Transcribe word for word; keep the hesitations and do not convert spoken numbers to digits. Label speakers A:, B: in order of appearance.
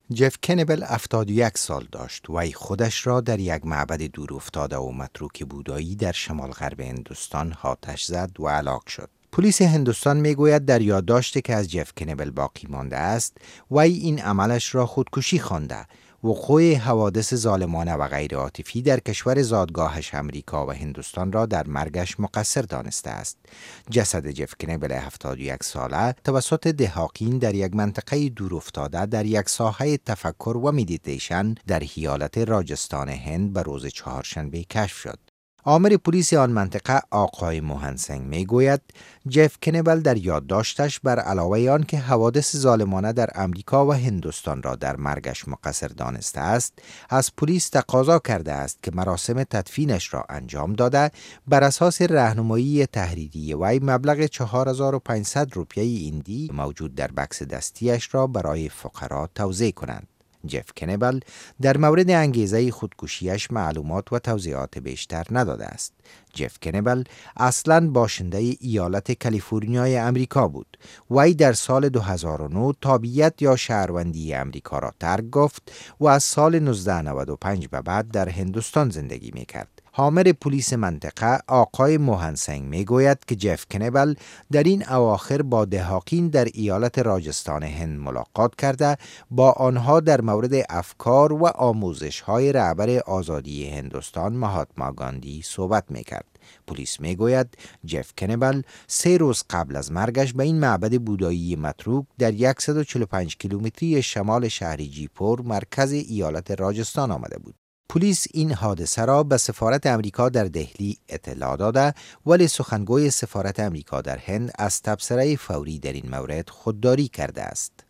A: جف کنبل هفتاد و یک سال داشت و وی خودش را در یک معبد دور افتاده و متروک بودایی در شمال غرب هندوستان آتش زد و هلاک شد. پلیس هندوستان میگوید در یادداشتی که از جف کنبل باقی مانده است، وی این عملش را خودکشی خوانده. وقوع حوادث ظالمانه و غیر عاطفی در کشور زادگاهش امریکا و هندوستان را در مرگش مقصر دانسته است. جسد جف کنبل هفتاد و یک ساله توسط دهاقین در یک منطقه دور افتاده در یک ساحه تفکر و مدیتیشن در ایالت راجستان هند به روز چهارشنبه کشف شد. آمر پلیس آن منطقه آقای موهن سنگ می گوید جف کنبل در یادداشتش بر علاوه آن که حوادث ظالمانه در امریکا و هندوستان را در مرگش مقصر دانسته است، از پلیس تقاضا کرده است که مراسم تدفینش را انجام داده بر اساس راهنمایی تحریری وی مبلغ چهار هزار و پانصد روپیه هندی موجود در بکس دستیش را برای فقرا توزیع کنند. جف کنبل در مورد انگیزه خودکشیش معلومات و توضیحات بیشتر نداده است. جف کنبل اصلاً باشنده ایالت کالیفرنیای امریکا بود. وی در سال دو هزار و نه تابعیت یا شهروندی امریکا را ترک گفت و از سال نوزده نود و پنج به بعد در هندوستان زندگی می‌کرد. حامر پلیس منطقه آقای موهن سنگ می گوید که جف کنبل در این اواخر با دهاقین در ایالت راجستان هند ملاقات کرده، با آنها در مورد افکار و آموزش های رهبر آزادی هندوستان مهاتما گاندی صحبت می کرد. پلیس می گوید جف کنبل سه روز قبل از مرگش به این معبد بودایی متروک در صد و چهل و پنج کیلومتری شمال شهر جیپور مرکز ایالت راجستان آمده بود. پلیس این حادثه را به سفارت امریکا در دهلی اطلاع داده، ولی سخنگوی سفارت امریکا در هند از تبصره فوری در این مورد خودداری کرده است.